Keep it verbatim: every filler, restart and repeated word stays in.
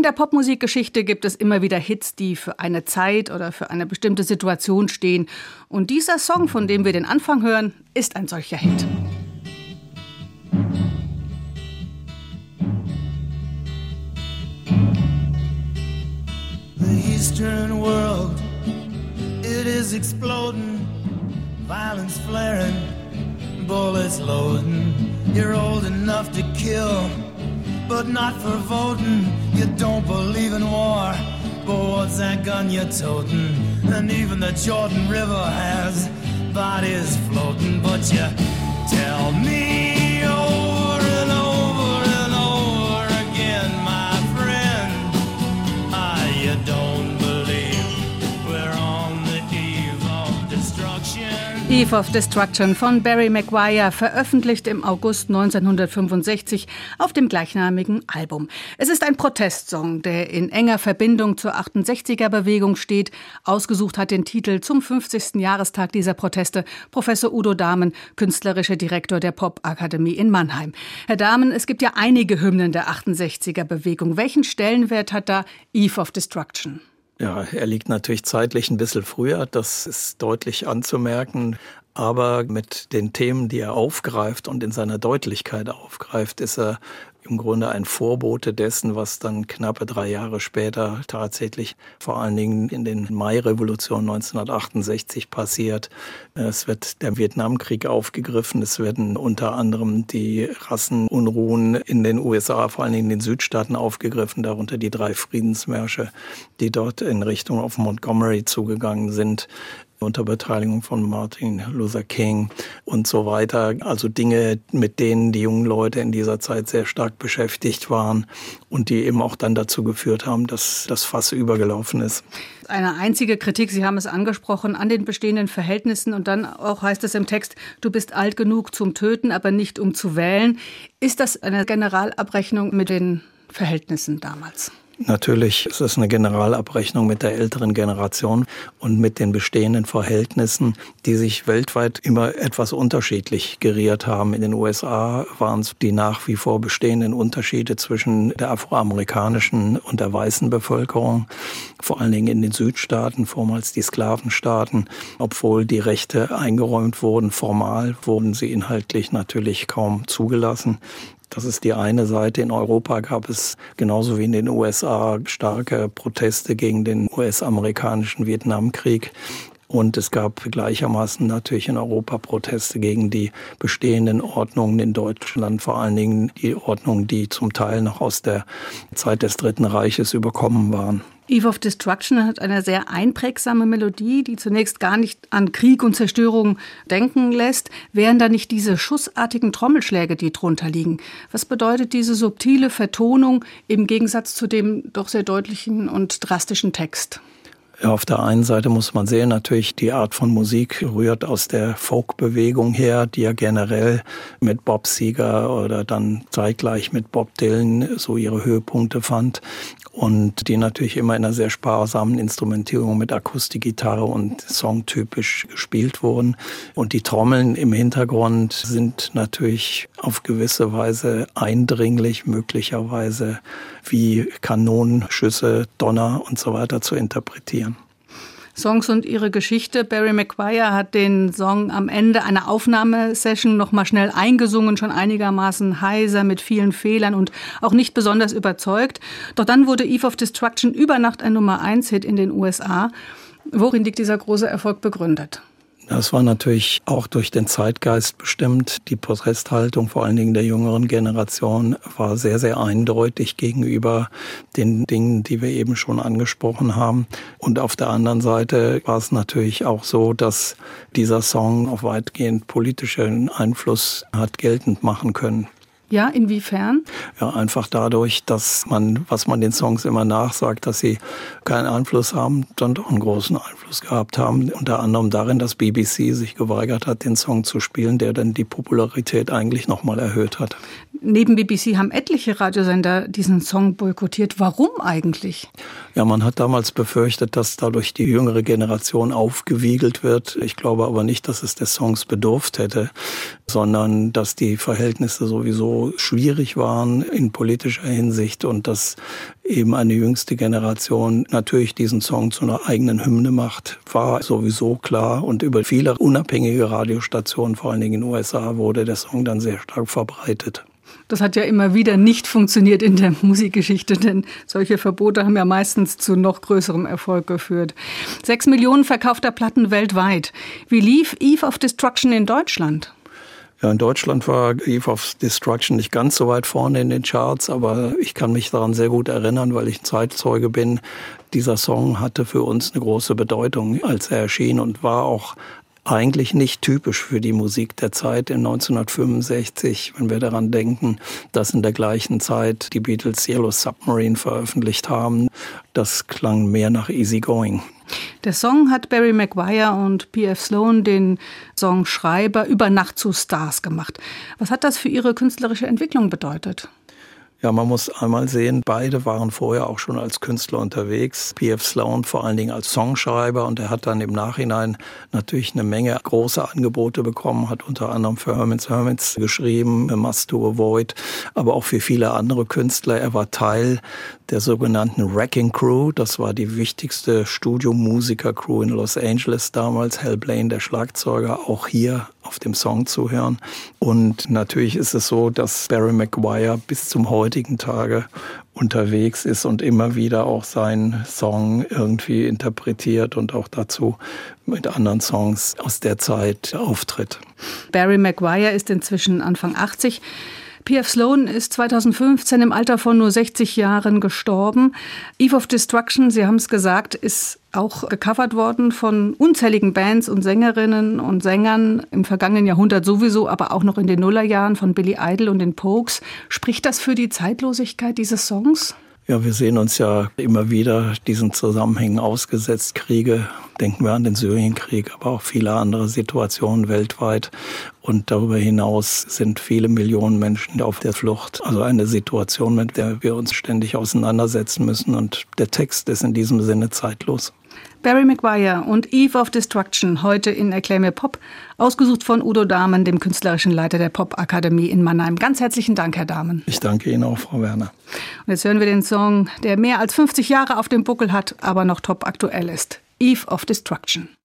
in der Popmusikgeschichte gibt es immer wieder Hits, die für eine Zeit oder für eine bestimmte Situation stehen. Und dieser Song, von dem wir den Anfang hören, ist ein solcher Hit. The Eastern world, it is exploding, violence flaring, bullets loading. You're old enough to kill, but not for voting. You don't believe in war, but what's that gun you're toting? And even the Jordan River has bodies floating. But you tell me over and over and over again, my friend, ah, you don't believe we're on the eve of destruction. Eve of Destruction von Barry McGuire, veröffentlicht im August neunzehnhundertfünfundsechzig auf dem gleichnamigen Album. Es ist ein Protestsong, der in enger Verbindung zur achtundsechziger-Bewegung steht. Ausgesucht hat den Titel zum fünfzigsten Jahrestag dieser Proteste Professor Udo Dahmen, künstlerischer Direktor der Popakademie in Mannheim. Herr Dahmen, es gibt ja einige Hymnen der achtundsechziger-Bewegung. Welchen Stellenwert hat da Eve of Destruction? Ja, er liegt natürlich zeitlich ein bisschen früher, das ist deutlich anzumerken. Aber mit den Themen, die er aufgreift und in seiner Deutlichkeit aufgreift, ist er im Grunde ein Vorbote dessen, was dann knappe drei Jahre später tatsächlich vor allen Dingen in den Mai-Revolution neunzehnhundertachtundsechzig passiert. Es wird der Vietnamkrieg aufgegriffen, es werden unter anderem die Rassenunruhen in den U S A, vor allen Dingen in den Südstaaten aufgegriffen, darunter die drei Friedensmärsche, die dort in Richtung auf Montgomery zugegangen sind, unter Beteiligung von Martin Luther King und so weiter. Also Dinge, mit denen die jungen Leute in dieser Zeit sehr stark beschäftigt waren und die eben auch dann dazu geführt haben, dass das Fass übergelaufen ist. Eine einzige Kritik, Sie haben es angesprochen, an den bestehenden Verhältnissen. Und dann auch heißt es im Text, du bist alt genug zum Töten, aber nicht um zu wählen. Ist das eine Generalabrechnung mit den Verhältnissen damals? Natürlich ist es eine Generalabrechnung mit der älteren Generation und mit den bestehenden Verhältnissen, die sich weltweit immer etwas unterschiedlich geriert haben. In den U S A waren es die nach wie vor bestehenden Unterschiede zwischen der afroamerikanischen und der weißen Bevölkerung, vor allen Dingen in den Südstaaten, vormals die Sklavenstaaten. Obwohl die Rechte eingeräumt wurden, formal wurden sie inhaltlich natürlich kaum zugelassen. Das ist die eine Seite. In Europa gab es genauso wie in den U S A starke Proteste gegen den U S-amerikanischen Vietnamkrieg. Und es gab gleichermaßen natürlich in Europa Proteste gegen die bestehenden Ordnungen in Deutschland, vor allen Dingen die Ordnungen, die zum Teil noch aus der Zeit des Dritten Reiches überkommen waren. Eve of Destruction hat eine sehr einprägsame Melodie, die zunächst gar nicht an Krieg und Zerstörung denken lässt. Wären da nicht diese schussartigen Trommelschläge, die drunter liegen? Was bedeutet diese subtile Vertonung im Gegensatz zu dem doch sehr deutlichen und drastischen Text? Ja, auf der einen Seite muss man sehen, natürlich die Art von Musik rührt aus der Folkbewegung her, die ja generell mit Bob Seger oder dann zeitgleich mit Bob Dylan so ihre Höhepunkte fand und die natürlich immer in einer sehr sparsamen Instrumentierung mit Akustikgitarre und songtypisch gespielt wurden. Und die Trommeln im Hintergrund sind natürlich auf gewisse Weise eindringlich, möglicherweise wie Kanonenschüsse, Donner und so weiter zu interpretieren. Songs und ihre Geschichte. Barry McGuire hat den Song am Ende einer Aufnahmesession noch mal schnell eingesungen, schon einigermaßen heiser mit vielen Fehlern und auch nicht besonders überzeugt. Doch dann wurde Eve of Destruction über Nacht ein Nummer eins Hit in den U S A. Worin liegt dieser große Erfolg begründet? Das war natürlich auch durch den Zeitgeist bestimmt. Die Protesthaltung, vor allen Dingen der jüngeren Generation, war sehr, sehr eindeutig gegenüber den Dingen, die wir eben schon angesprochen haben. Und auf der anderen Seite war es natürlich auch so, dass dieser Song auch weitgehend politischen Einfluss hat geltend machen können. Ja, inwiefern? Ja, einfach dadurch, dass man, was man den Songs immer nachsagt, dass sie keinen Einfluss haben, dann doch einen großen Einfluss gehabt haben. Unter anderem darin, dass B B C sich geweigert hat, den Song zu spielen, der dann die Popularität eigentlich nochmal erhöht hat. Neben B B C haben etliche Radiosender diesen Song boykottiert. Warum eigentlich? Ja, man hat damals befürchtet, dass dadurch die jüngere Generation aufgewiegelt wird. Ich glaube aber nicht, dass es des Songs bedurft hätte, sondern dass die Verhältnisse sowieso so schwierig waren in politischer Hinsicht und dass eben eine jüngste Generation natürlich diesen Song zu einer eigenen Hymne macht, war sowieso klar. Und über viele unabhängige Radiostationen, vor allen Dingen in den U S A, wurde der Song dann sehr stark verbreitet. Das hat ja immer wieder nicht funktioniert in der Musikgeschichte, denn solche Verbote haben ja meistens zu noch größerem Erfolg geführt. Sechs Millionen verkaufter Platten weltweit. Wie lief Eve of Destruction in Deutschland? Ja, in Deutschland war Eve of Destruction nicht ganz so weit vorne in den Charts, aber ich kann mich daran sehr gut erinnern, weil ich ein Zeitzeuge bin. Dieser Song hatte für uns eine große Bedeutung, als er erschien, und war auch eigentlich nicht typisch für die Musik der Zeit in neunzehnhundertfünfundsechzig, wenn wir daran denken, dass in der gleichen Zeit die Beatles Yellow Submarine veröffentlicht haben. Das klang mehr nach Easy Going. Der Song hat Barry Maguire und P F Sloan, den Songschreiber, über Nacht zu Stars gemacht. Was hat das für ihre künstlerische Entwicklung bedeutet? Ja, man muss einmal sehen, beide waren vorher auch schon als Künstler unterwegs. P F Sloan vor allen Dingen als Songschreiber, und er hat dann im Nachhinein natürlich eine Menge große Angebote bekommen, hat unter anderem für Hermits Hermits geschrieben, A Must to Avoid, aber auch für viele andere Künstler. Er war Teil der sogenannten Wrecking Crew. Das war die wichtigste Studiomusiker-Crew in Los Angeles damals. Hal Blaine, der Schlagzeuger, auch hier auf dem Song zu hören. Und natürlich ist es so, dass Barry Maguire bis zum heutigen Tage unterwegs ist und immer wieder auch seinen Song irgendwie interpretiert und auch dazu mit anderen Songs aus der Zeit auftritt. Barry Maguire ist inzwischen Anfang achtzig. P F Sloan ist zweitausendfünfzehn im Alter von nur sechzig Jahren gestorben. Eve of Destruction, Sie haben es gesagt, ist auch gecovert worden von unzähligen Bands und Sängerinnen und Sängern im vergangenen Jahrhundert sowieso, aber auch noch in den Nullerjahren von Billy Idol und den Pogues. Spricht das für die Zeitlosigkeit dieses Songs? Ja, wir sehen uns ja immer wieder diesen Zusammenhängen ausgesetzt. Kriege, denken wir an den Syrienkrieg, aber auch viele andere Situationen weltweit. Und darüber hinaus sind viele Millionen Menschen auf der Flucht. Also eine Situation, mit der wir uns ständig auseinandersetzen müssen. Und der Text ist in diesem Sinne zeitlos. Barry Maguire und Eve of Destruction, heute in Acclaim Pop, ausgesucht von Udo Dahmen, dem künstlerischen Leiter der Popakademie in Mannheim. Ganz herzlichen Dank, Herr Dahmen. Ich danke Ihnen auch, Frau Werner. Und jetzt hören wir den Song, der mehr als fünfzig Jahre auf dem Buckel hat, aber noch top aktuell ist. Eve of Destruction.